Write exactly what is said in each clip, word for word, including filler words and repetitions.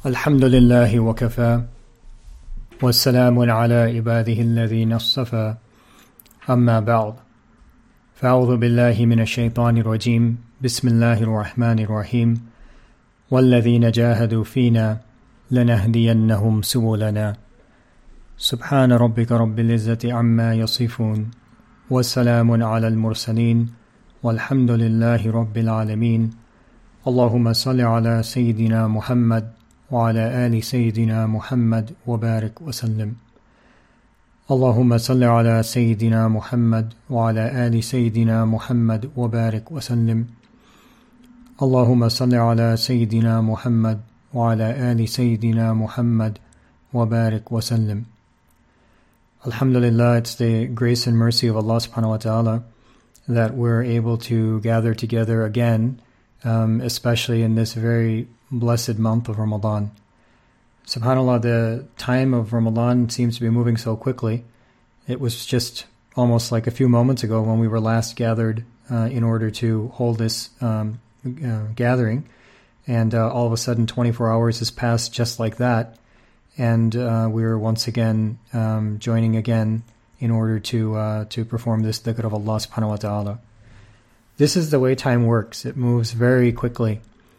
الحمد لله وكفى والسلام على عباده الذين اصطفى أما بعد فأعوذ بالله من الشيطان الرجيم بسم الله الرحمن الرحيم والذين جاهدوا فينا لنهدينهم سبلنا سبحان ربك رب العزة عما يصفون والسلام على المرسلين والحمد لله رب العالمين اللهم صل على سيدنا محمد وعلى آل سيدنا محمد وبارك وسلم اللهم صل على سيدنا محمد وعلى آل سيدنا محمد وبارك وسلم اللهم صل على سيدنا محمد وعلى آل سيدنا محمد وبارك وسلم. Alhamdulillah, it's the grace and mercy of Allah subhanahu wa ta'ala that we're able to gather together again, um, especially in this very blessed month of Ramadan. SubhanAllah, the time of Ramadan seems to be moving so quickly. It was just almost like a few moments ago when we were last gathered uh, in order to hold this um, uh, gathering, and uh, all of a sudden twenty-four hours has passed just like that, and uh, we're once again um, joining again in order to uh, to perform this dhikr of Allah subhanahu wa ta'ala. This is the way time works. It moves very quickly,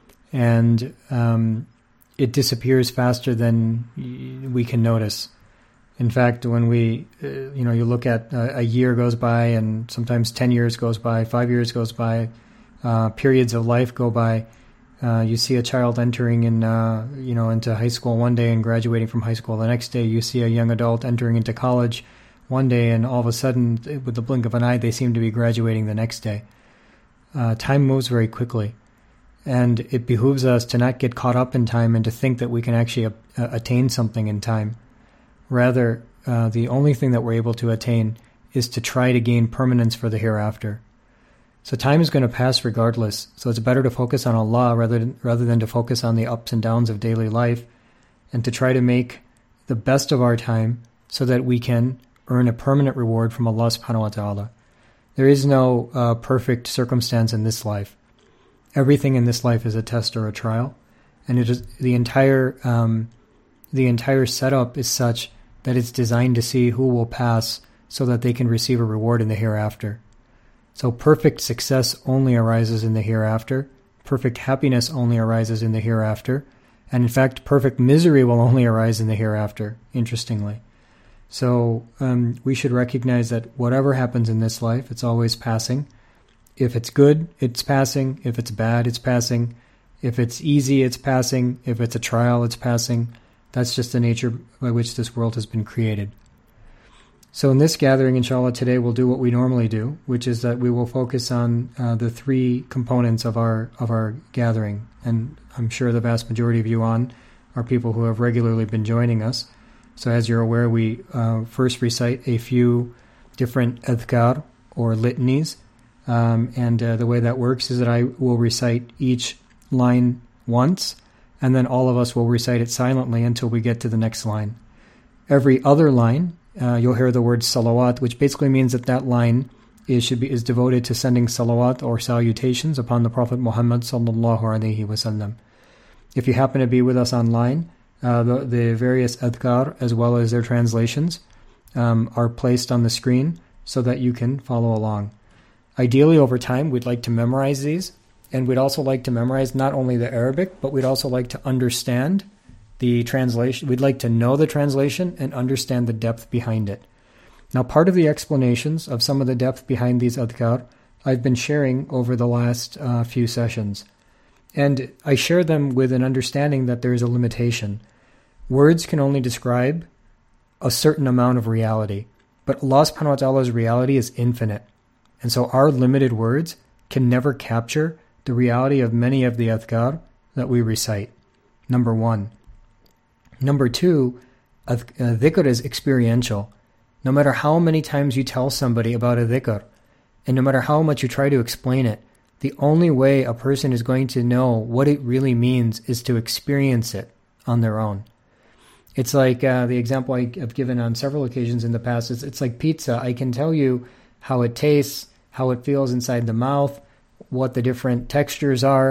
and um, it disappears faster than we can notice. In fact, when we, uh, you know, you look at uh, a year goes by, and sometimes ten years goes by, five years goes by, uh, periods of life go by. Uh, you see a child entering in, uh, you know, into high school one day and graduating from high school the next day. You see a young adult entering into college one day, and all of a sudden, with the blink of an eye, they seem to be graduating the next day. Uh, time moves very quickly. And it behooves us to not get caught up in time and to think that we can actually uh, attain something in time. Rather, uh, the only thing that we're able to attain is to try to gain permanence for the hereafter. So time is going to pass regardless. So it's better to focus on Allah rather than, rather than to focus on the ups and downs of daily life, and to try to make the best of our time so that we can earn a permanent reward from Allah subhanahu wa ta'ala. There is no uh, perfect circumstance in this life. Everything in this life is a test or a trial, and it is the entire um, the entire setup is such that it's designed to see who will pass so that they can receive a reward in the hereafter. So perfect success only arises in the hereafter, perfect happiness only arises in the hereafter, and in fact perfect misery will only arise in the hereafter, interestingly. So um, we should recognize that whatever happens in this life, it's always passing. If it's good, it's passing. If it's bad, it's passing. If it's easy, it's passing. If it's a trial, it's passing. That's just the nature by which this world has been created. So in this gathering, inshallah, today we'll do what we normally do, which is that we will focus on uh, the three components of our of our gathering. And I'm sure the vast majority of you on are people who have regularly been joining us. So as you're aware, we uh, first recite a few different adhkar or litanies. Um, and uh, the way that works is that I will recite each line once, and then all of us will recite it silently until we get to the next line. Every other line, uh, you'll hear the word salawat, which basically means that that line is should be is devoted to sending salawat or salutations upon the Prophet Muhammad sallallahu alaihi wasallam. If you happen to be with us online, uh, the, the various adhkar as well as their translations um, are placed on the screen so that you can follow along. Ideally, over time, we'd like to memorize these, and we'd also like to memorize not only the Arabic, but we'd also like to understand the translation. We'd like to know the translation and understand the depth behind it. Now, part of the explanations of some of the depth behind these adhkar I've been sharing over the last uh, few sessions. And I share them with an understanding that there is a limitation. Words can only describe a certain amount of reality, but Allah subhanahu wa ta'ala's reality is infinite. And so our limited words can never capture the reality of many of the adhkar that we recite. Number one. Number two, dhikr is experiential. No matter how many times you tell somebody about a dhikr, and no matter how much you try to explain it, the only way a person is going to know what it really means is to experience it on their own. It's like uh, the example I've given on several occasions in the past. It's, it's like pizza. I can tell you how it tastes, how it feels inside the mouth, what the different textures are,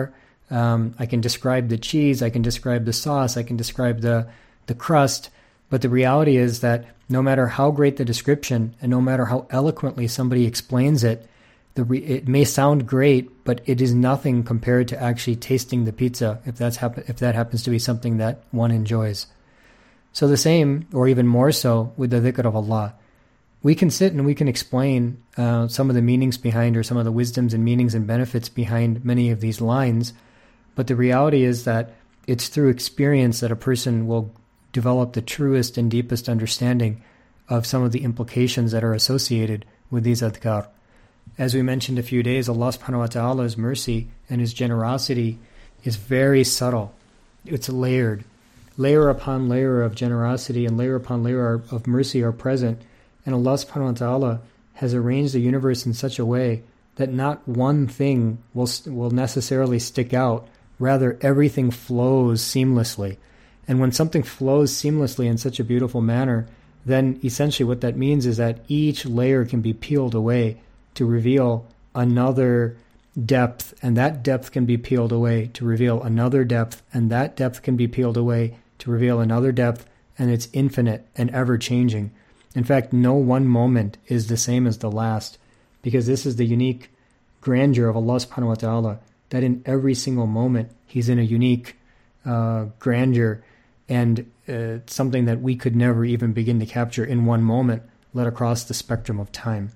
Um, I can describe the cheese, I can describe the sauce, I can describe the, the crust, but the reality is that no matter how great the description and no matter how eloquently somebody explains it, the re- it may sound great, but it is nothing compared to actually tasting the pizza, if that's happen- if that happens to be something that one enjoys. So the same, or even more so, with the dhikr of Allah. We can sit and we can explain uh, some of the meanings behind, or some of the wisdoms and meanings and benefits behind many of these lines, but the reality is that it's through experience that a person will develop the truest and deepest understanding of some of the implications that are associated with these adhkar. As we mentioned a few days, Allah subhanahu wa ta'ala's mercy and His generosity is very subtle. It's layered. Layer upon layer of generosity and layer upon layer of mercy are present, and Allah subhanahu wa ta'ala has arranged the universe in such a way that not one thing will will necessarily stick out. Rather, everything flows seamlessly. And when something flows seamlessly in such a beautiful manner, then essentially what that means is that each layer can be peeled away to reveal another depth, and that depth can be peeled away to reveal another depth, and that depth can be peeled away to reveal another depth, and it's infinite and ever-changing. In fact, no one moment is the same as the last, because this is the unique grandeur of Allah subhanahu wa ta'ala, that in every single moment He's in a unique uh, grandeur, and uh, something that we could never even begin to capture in one moment, let across the spectrum of time.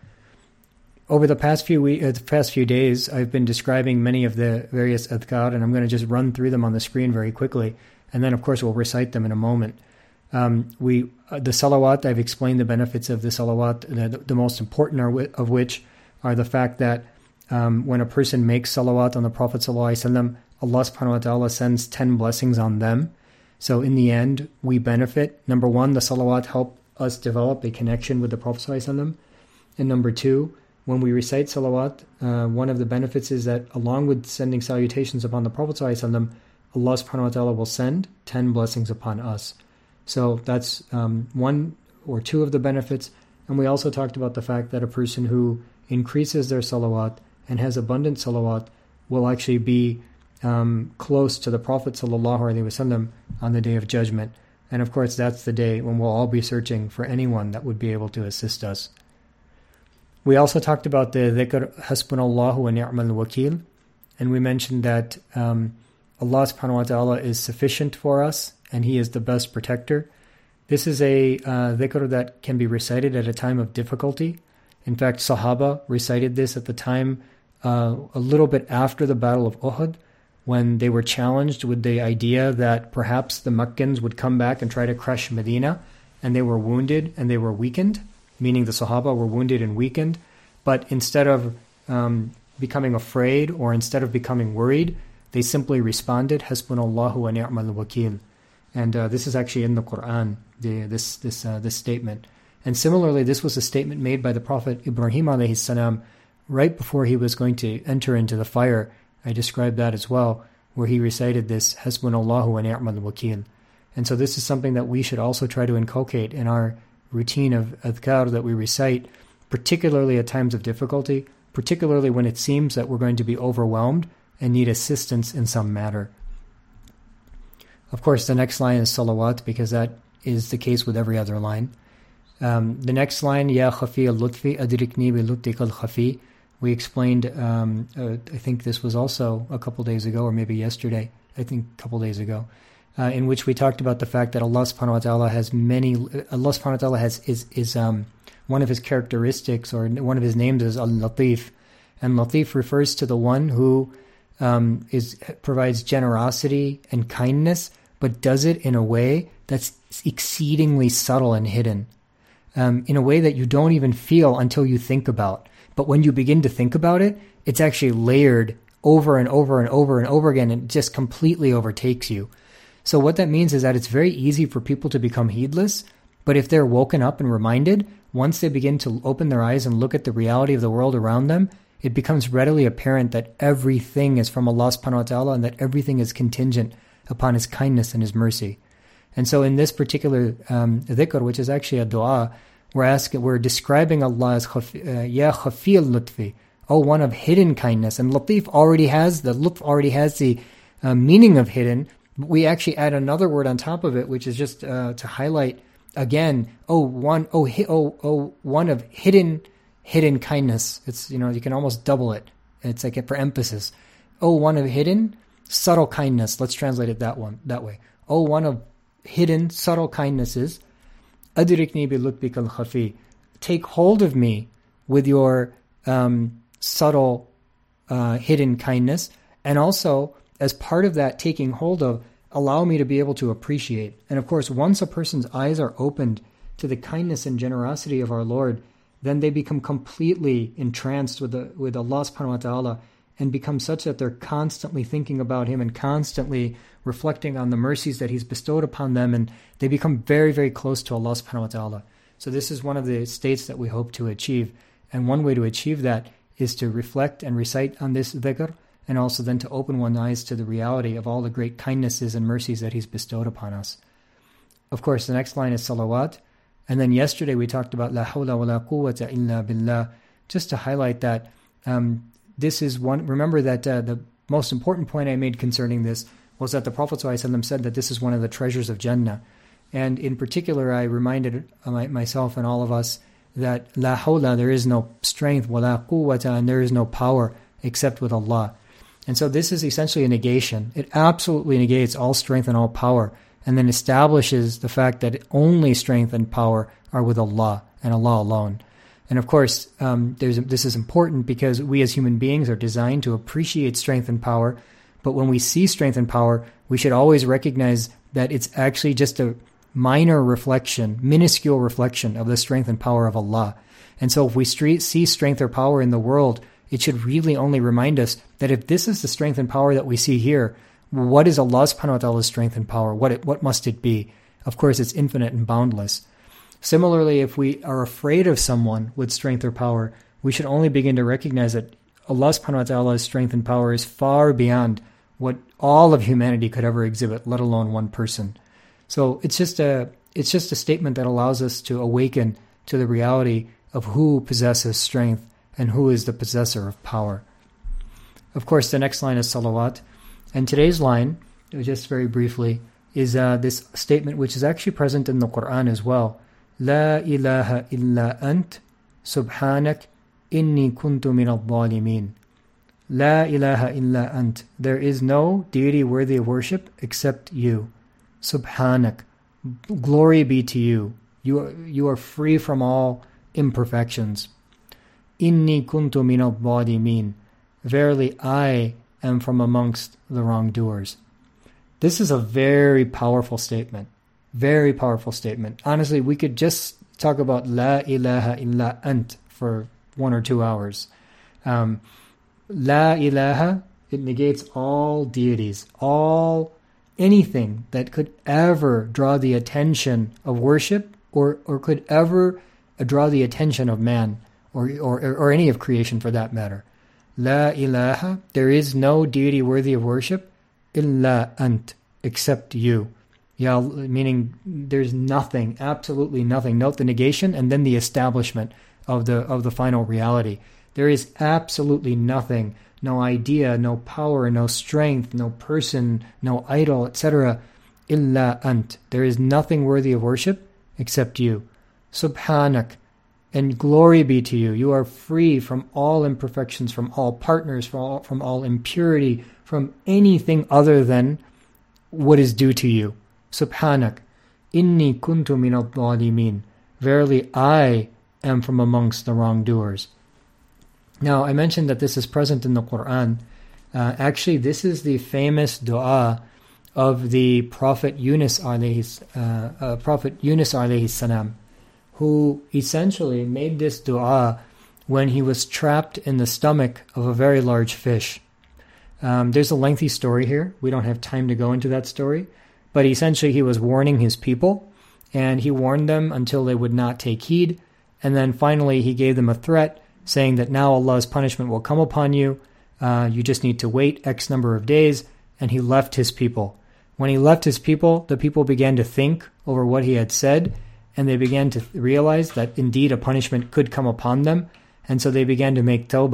Over the past few week, uh, the past few days, I've been describing many of the various adhkar, and I'm going to just run through them on the screen very quickly, and then of course we'll recite them in a moment. Um, we uh, the salawat, I've explained the benefits of the salawat, the, the most important are, of which are the fact that um, when a person makes salawat on the Prophet ﷺ, Allah subhanahu wa ta'ala sends ten blessings on them. So in the end, we benefit. Number one, the salawat help us develop a connection with the Prophet ﷺ. And number two, when we recite salawat, uh, one of the benefits is that along with sending salutations upon the Prophet ﷺ, Allah subhanahu wa ta'ala will send ten blessings upon us. So that's um, one or two of the benefits. And we also talked about the fact that a person who increases their salawat and has abundant salawat will actually be um, close to the Prophet sallallahu alaihi wasallam on the Day of Judgment. And of course, that's the day when we'll all be searching for anyone that would be able to assist us. We also talked about the dhikr hasbunallahu wa ni'mal wakil, and we mentioned that um, Allah subhanahu wa ta'ala is sufficient for us, and He is the best protector. This is a uh, dhikr that can be recited at a time of difficulty. In fact, Sahaba recited this at the time uh, a little bit after the Battle of Uhud, when they were challenged with the idea that perhaps the Meccans would come back and try to crush Medina, and they were wounded and they were weakened, meaning the Sahaba were wounded and weakened. But instead of um, becoming afraid or instead of becoming worried, they simply responded, Hasbunallahu wa ni'mal wakil. And uh, this is actually in the Quran, the, this this uh, this statement. And similarly, this was a statement made by the Prophet Ibrahim alayhi salam right before he was going to enter into the fire. I described that as well, where he recited this, Hasbunallahu wa ni'mal wakil. And so this is something that we should also try to inculcate in our routine of adhkar that we recite, particularly at times of difficulty, particularly when it seems that we're going to be overwhelmed and need assistance in some matter. Of course, the next line is salawat, because that is the case with every other line. Um, the next line, Ya khafi al-lutfi adrikni bi lutfik al-khafi. We explained, um, uh, I think this was also a couple days ago, or maybe yesterday, I think a couple days ago, uh, in which we talked about the fact that Allah subhanahu wa ta'ala has many, Allah subhanahu wa ta'ala has, is, is um, one of His characteristics, or one of His names is Al-Latif. And Latif refers to the one who um, is provides generosity and kindness, but does it in a way that's exceedingly subtle and hidden, um, in a way that you don't even feel until you think about. But when you begin to think about it, it's actually layered over and over and over and over again, and it just completely overtakes you. So what that means is that it's very easy for people to become heedless, but if they're woken up and reminded, once they begin to open their eyes and look at the reality of the world around them, it becomes readily apparent that everything is from Allah subhanahu wa ta'ala, and that everything is contingent upon His kindness and His mercy. And so in this particular um, dhikr, which is actually a dua, we're asking, we're describing Allah as khaf, uh, Ya khafi al-lutfi, Oh, one of hidden kindness. And latif already has, the lutf already has the uh, meaning of hidden. We actually add another word on top of it, which is just uh, to highlight again, oh, one, oh, hi, oh, oh, one of hidden, hidden kindness. It's, you know, you can almost double it. It's like for emphasis. Oh, one of hidden, subtle kindness. Let's translate it that one, that way. Oh, one of hidden, subtle kindnesses. Adrikni bi lutbika al-khafi. Take hold of me with your um, subtle, uh, hidden kindness. And also, as part of that taking hold of, allow me to be able to appreciate. And of course, once a person's eyes are opened to the kindness and generosity of our Lord, then they become completely entranced with the, with Allah subhanahu wa ta'ala and become such that they're constantly thinking about Him and constantly reflecting on the mercies that He's bestowed upon them, and they become very, very close to Allah subhanahu wa ta'ala. So this is one of the states that we hope to achieve. And one way to achieve that is to reflect and recite on this dhikr, and also then to open one's eyes to the reality of all the great kindnesses and mercies that He's bestowed upon us. Of course, the next line is salawat. And then yesterday we talked about la hawla wa la quwwata illa billah, just to highlight that um, this is one, remember that uh, the most important point I made concerning this was that the Prophet ﷺ said that this is one of the treasures of Jannah. And in particular, I reminded myself and all of us that la hawla, there is no strength, wa la quwwata, and there is no power except with Allah. And so this is essentially a negation. It absolutely negates all strength and all power, and then establishes the fact that only strength and power are with Allah and Allah alone. And of course, um, there's, this is important because we as human beings are designed to appreciate strength and power, but when we see strength and power, we should always recognize that it's actually just a minor reflection, minuscule reflection of the strength and power of Allah. And so if we street, see strength or power in the world, it should really only remind us that if this is the strength and power that we see here, what is Allah subhanahu wa ta'ala's strength and power? What it, what must it be? Of course, it's infinite and boundless. Similarly, if we are afraid of someone with strength or power, we should only begin to recognize that Allah subhanahu wa ta'ala's strength and power is far beyond what all of humanity could ever exhibit, let alone one person. So it's just a it's just a statement that allows us to awaken to the reality of who possesses strength and who is the possessor of power. Of course, the next line is salawat. And today's line, just very briefly, is uh, this statement which is actually present in the Quran as well. La ilaha illa ant, subhanak, inni kuntu min al-zalimin. La ilaha illa ant. There is no deity worthy of worship except you. Subhanak. Glory be to you. You are, you are free from all imperfections. Inni kuntu min al-zalimin. Verily, I am from amongst the wrongdoers. This is a very powerful statement. Very powerful statement. Honestly, we could just talk about La ilaha illa ant for one or two hours. Um, La ilaha, it negates all deities, all anything that could ever draw the attention of worship or, or could ever draw the attention of man or, or, or any of creation for that matter. La ilaha, there is no deity worthy of worship, illa ant, except you. Ya, meaning there's nothing, absolutely nothing. Note the negation and then the establishment of the of the final reality. There is absolutely nothing, no idea, no power, no strength, no person, no idol, et cetera. Illa ant. There is nothing worthy of worship except you. Subhanak. And glory be to you. You are free from all imperfections, from all partners, from all, from all impurity, from anything other than what is due to you. Subhanak. Inni kuntu min al-zalimin. Verily, I am from amongst the wrongdoers. Now, I mentioned that this is present in the Quran. Uh, actually, this is the famous dua of the Prophet Yunus alayhi, uh, uh, Prophet Yunus alayhi salam, who essentially made this dua when he was trapped in the stomach of a very large fish. Um, there's a lengthy story here. We don't have time to go into that story. But essentially he was warning his people, and he warned them until they would not take heed. And then finally he gave them a threat, saying that now Allah's punishment will come upon you. Uh, you just need to wait X number of days. And he left his people. When he left his people, the people began to think over what he had said, and they began to realize that indeed a punishment could come upon them. And so they began to make tawbah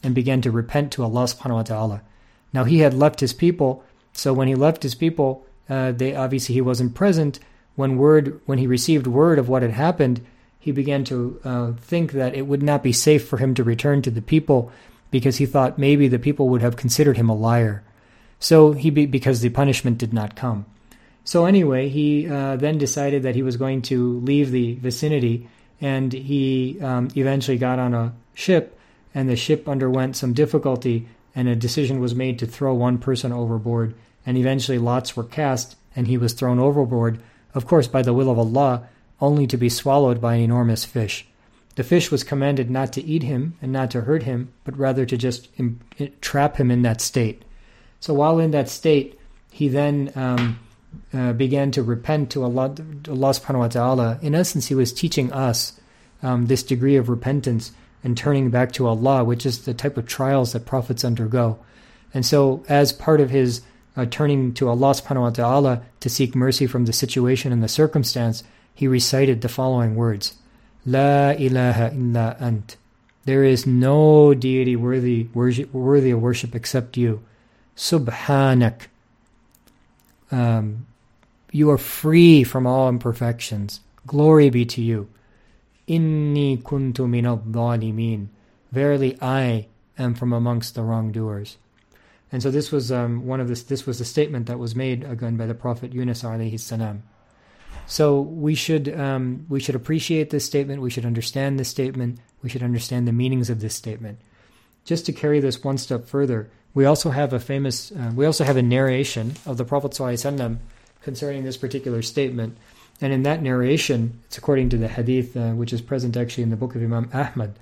and began to repent to Allah subhanahu wa ta'ala. Now he had left his people, so when he left his people, uh, they obviously he wasn't present. When word, when he received word of what had happened, he began to uh, think that it would not be safe for him to return to the people, because he thought maybe the people would have considered him a liar. So he be, because the punishment did not come. So anyway, he uh, then decided that he was going to leave the vicinity, and he um, eventually got on a ship, and the ship underwent some difficulty, and a decision was made to throw one person overboard, and eventually lots were cast, and he was thrown overboard, of course by the will of Allah, only to be swallowed by an enormous fish. The fish was commanded not to eat him and not to hurt him, but rather to just im- trap him in that state. So while in that state, he then um, uh, began to repent to Allah, Allah subhanahu wa ta'ala. In essence, he was teaching us um, this degree of repentance and turning back to Allah, which is the type of trials that prophets undergo. And so as part of his uh, turning to Allah subhanahu wa ta'ala to seek mercy from the situation and the circumstance, he recited the following words: La ilaha illa ant. There is no deity worthy worship, worthy of worship except you. Subhanak. Um, you are free from all imperfections. Glory be to you. Inni kuntu min al-dhalimin. Verily, I am from amongst the wrongdoers. And so this was um, one of this. This was a statement that was made again by the Prophet Yunus alayhi salam. So we should um, we should appreciate this statement. We should understand this statement. We should understand the meanings of this statement. Just to carry this one step further, we also have a famous. Uh, we also have a narration of the Prophet ﷺ concerning this particular statement. And in that narration, it's according to the hadith, uh, which is present actually in the book of Imam Ahmad.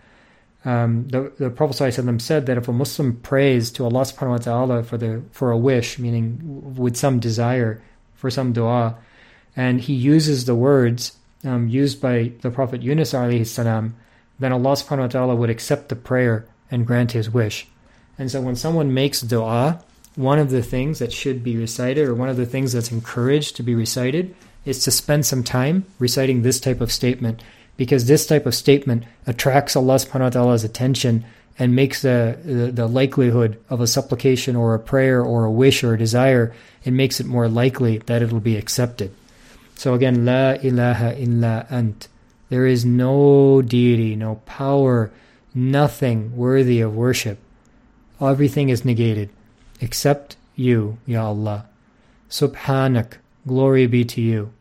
Um, the, the Prophet ﷺ said that if a Muslim prays to Allah subhanahu wa ta'ala for the for a wish, meaning with some desire, for some dua, and he uses the words um, used by the Prophet Yunus alayhi salam, then Allah subhanahu wa ta'ala would accept the prayer and grant his wish. And so when someone makes dua, one of the things that should be recited, or one of the things that's encouraged to be recited, is to spend some time reciting this type of statement, because this type of statement attracts Allah subhanahu wa ta'ala's attention and makes the, the, the likelihood of a supplication or a prayer or a wish or a desire, it makes it more likely that it will be accepted. So again, La ilaha illa ant. There is no deity, no power, nothing worthy of worship. Everything is negated, except you, Ya Allah. Subhanak, glory be to you.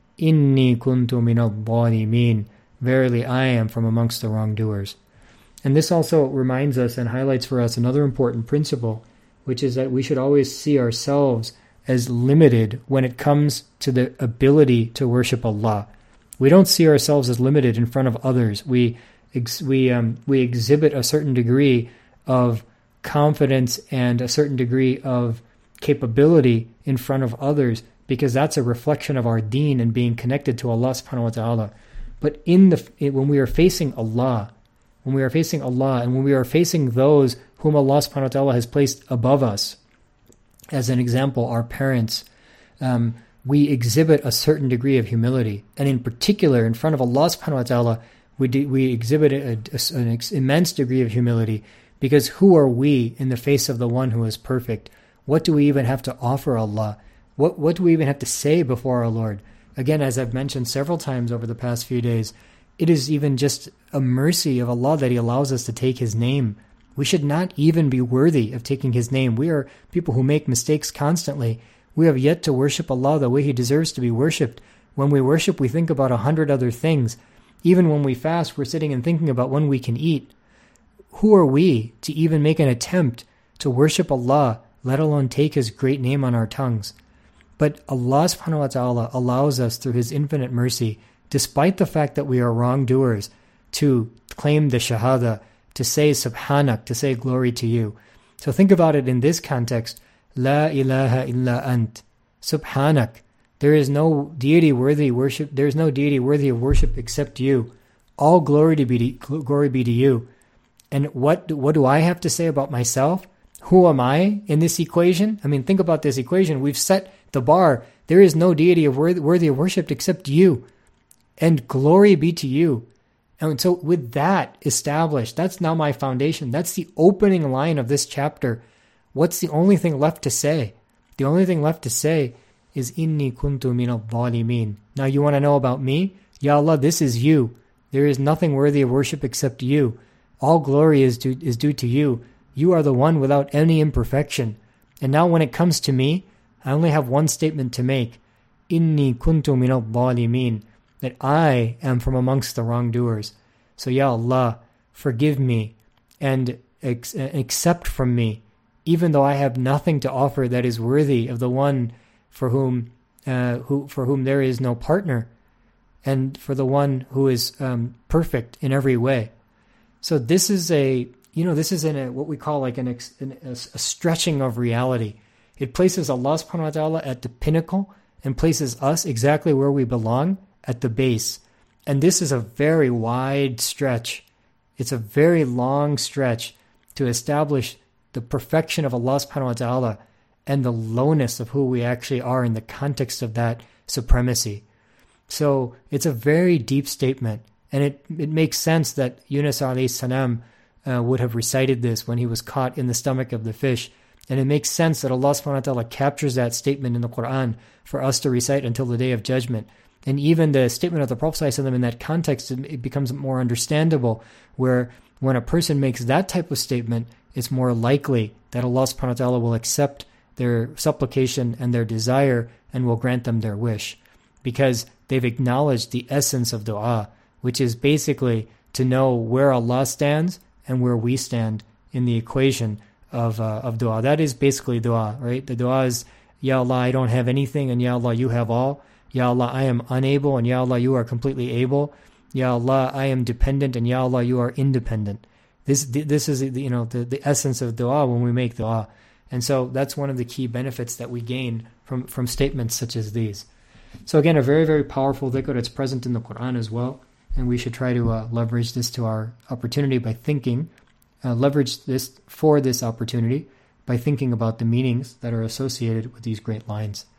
Inni kuntu min al-dhalimin. Verily I am from amongst the wrongdoers. And this also reminds us and highlights for us another important principle, which is that we should always see ourselves as limited when it comes to the ability to worship Allah. We don't see ourselves as limited in front of others. We ex- we um, we exhibit a certain degree of confidence and a certain degree of capability in front of others, because that's a reflection of our deen and being connected to Allah subhanahu wa ta'ala. But in the when we are facing Allah, when we are facing Allah and when we are facing those whom Allah subhanahu wa ta'ala has placed above us, as an example, our parents, um, we exhibit a certain degree of humility. And in particular, in front of Allah subhanahu wa ta'ala, we, do, we exhibit a, a, an immense degree of humility, because who are we in the face of the one who is perfect? What do we even have to offer Allah? What, what do we even have to say before our Lord? Again, as I've mentioned several times over the past few days, it is even just a mercy of Allah that He allows us to take His name. We should not even be worthy of taking His name. We are people who make mistakes constantly. We have yet to worship Allah the way He deserves to be worshipped. When we worship, we think about a hundred other things. Even when we fast, we're sitting and thinking about when we can eat. Who are we to even make an attempt to worship Allah, let alone take His great name on our tongues? But Allah subhanahu wa ta'ala allows us through His infinite mercy, despite the fact that we are wrongdoers, to claim the shahada, to say subhanak, to say glory to you. So think about it in this context. La ilaha illa ant. Subhanak. There is no deity worthy worship. There is no deity worthy of worship except you. All glory to be to, glory be to you. And what what do I have to say about myself? Who am I in this equation? I mean, think about this equation. We've set the bar. There is no deity of worthy, worthy of worship except you. And glory be to you. And so with that established, that's now my foundation. That's the opening line of this chapter. What's the only thing left to say? The only thing left to say is Inni kuntu min al-zalimin. Now you want to know about me? Ya Allah, this is you. There is nothing worthy of worship except you. All glory is due, is due to you. You are the one without any imperfection. And now when it comes to me, I only have one statement to make. Inni kuntu min al-zalimin. That I am from amongst the wrongdoers. So Ya Allah, forgive me and ex- accept from me, even though I have nothing to offer that is worthy of the one for whom uh, who for whom there is no partner, and for the one who is um, perfect in every way. So this is a you know this is in a what we call like an, ex, an a, a stretching of reality. It places Allah subhanahu wa ta'ala at the pinnacle and places us exactly where we belong at the base. And this is a very wide stretch. It's a very long stretch to establish the perfection of Allah subhanahu wa ta'ala and the lowness of who we actually are in the context of that supremacy. So it's a very deep statement. And it, it makes sense that Yunus alayhi salam uh, would have recited this when he was caught in the stomach of the fish. And it makes sense that Allah subhanahu wa ta'ala captures that statement in the Quran for us to recite until the Day of Judgment. And even the statement of the Prophet ﷺ in that context, it becomes more understandable, where when a person makes that type of statement, it's more likely that Allah subhanahu wa ta'ala will accept their supplication and their desire and will grant them their wish. Because they've acknowledged the essence of dua, which is basically to know where Allah stands and where we stand in the equation of uh, of dua. That is basically dua, right? The dua is, Ya Allah, I don't have anything, and Ya Allah, you have all. Ya Allah, I am unable, and Ya Allah, you are completely able. Ya Allah, I am dependent, and Ya Allah, you are independent. This this is you know the, the essence of dua when we make dua. And so that's one of the key benefits that we gain from, from statements such as these. So again, a very, very powerful dhikr. It's present in the Quran as well. And we should try to uh, leverage this to our opportunity by thinking, uh, leverage this for this opportunity by thinking about the meanings that are associated with these great lines.